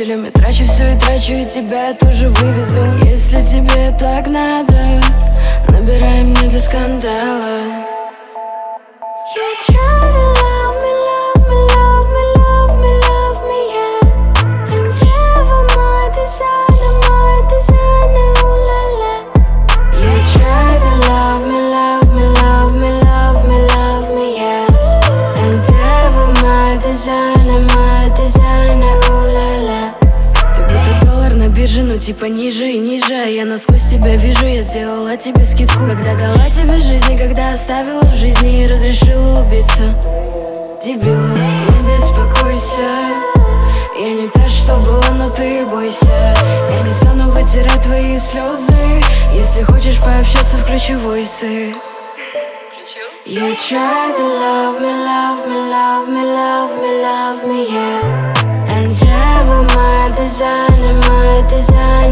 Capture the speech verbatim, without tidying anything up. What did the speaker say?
водителем. Я трачу все и трачу, и тебя я тоже вывезу. Если тебе так надо, набирай мне для скандала. You try to love me, love me, love me, love me, love me, yeah. And never my designer, my designer, ooh la la. You try to love me, love me, love me, love me, love me, yeah. And never my designer, my designer, ooh la la. Ты будто доллар на бирже, ну типа ниже и ниже. А я насквозь тебя вижу, я сделала тебе скидку. Когда дала тебе жизни, когда оставила в жизни и разрешила убиться. Дебила, не беспокойся, я не та, что была, но ты бойся. Я не стану вытирать твои слезы. Если хочешь пообщаться, включи войсы. You try to love me, love me, love me, love me, love me, yeah. And never my designer, my designer.